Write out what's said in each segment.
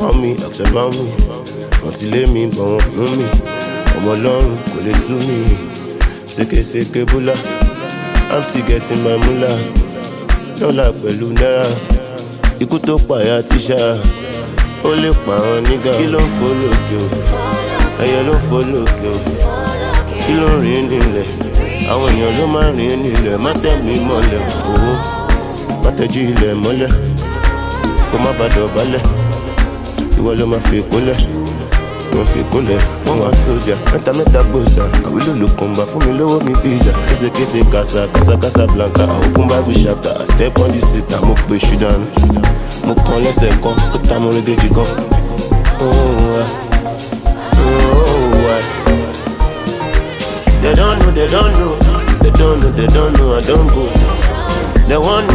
about me. Until lé mi, but wọ́n mú mi. Ọmọ Ọlọ́run kò lè sú mi. Sékèsékè búlá, I'm still getting my moolah. Dọ́là pẹ̀lú náírà, ikú tó pààyà tíṣà. Ó lè pa àwọn nígà. Kí ló ń fò lókè o? Ẹyẹ ló ń fò lókè o. Kí ló ń rìn nílẹ̀? Àwọn èèyàn ló máa ń rìn nílẹ̀. Má tẹ̀ mí mọ́lẹ̀ owó. Má tẹ̀jú ilẹ̀ mọ́lẹ̀. Kó má bàa dọ̀bálẹ̀. Ìwọ ló máa fi kólẹ̀. Wọ́n fi kólẹ̀ fún wa sójà. Mẹ́ta gbòòsà. Àwílò ló kàn bá fún mi lówó mi pizza. Késekése kàsà blanca. Open Bible chapter. Step on the seat. Mo pe ṣùdánù. Mo kàn lẹ́sẹ̀ kan. Ó ta mo rédèjì kan. They don't know, I don't go. They want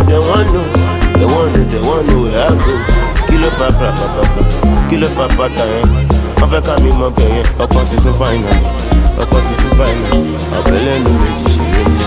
know where I go. Kilo fa pata yẹn. Wọ́n fẹ́ ká mi mọ bẹ̀ yẹn. Ọkàn ti sún fáìnà. Àbẹ̀lẹ̀ nu méjì ṣeré mi.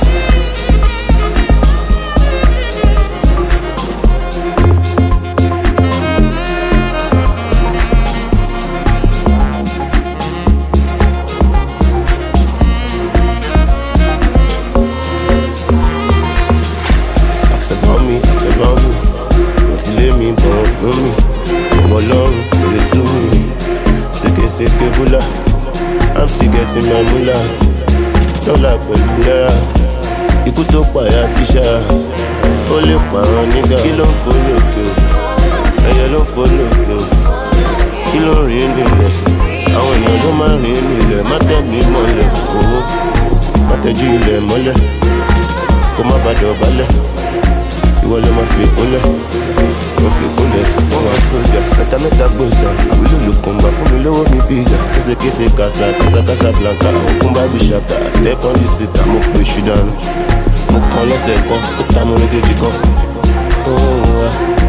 I'm still getting my moolah. Dọ́là pẹ̀lú náírà, ikú tó pààyà tíṣà. Ó lè pa àwọn nígà. Kí ló ń fò lókè o? Ẹyẹ ló ń fò lókè o. Kí ló ń rìn nílẹ̀? Àwọn èèyàn ló máa ń rìn nílẹ̀. Má tẹ̀ mí mọ́lẹ̀ owó. Má tẹ̀jú ilẹ̀ mọ́lẹ̀. Kó má bàa dọ̀bálẹ̀. Ìwọ ló máa fi kólẹ̀. Wọ́n fi kólẹ̀ fún wa sójà. Mẹ́ta gbòòsà. Àwílò ló kàn bá fún mi lówó mi pizza. Késekése kàsà blanca. Open Bible chapter. Step on the seat. Mo pe ṣùdánù. Mo kàn lẹ́sẹ̀ kan. Ó ta mo rédèjì kan.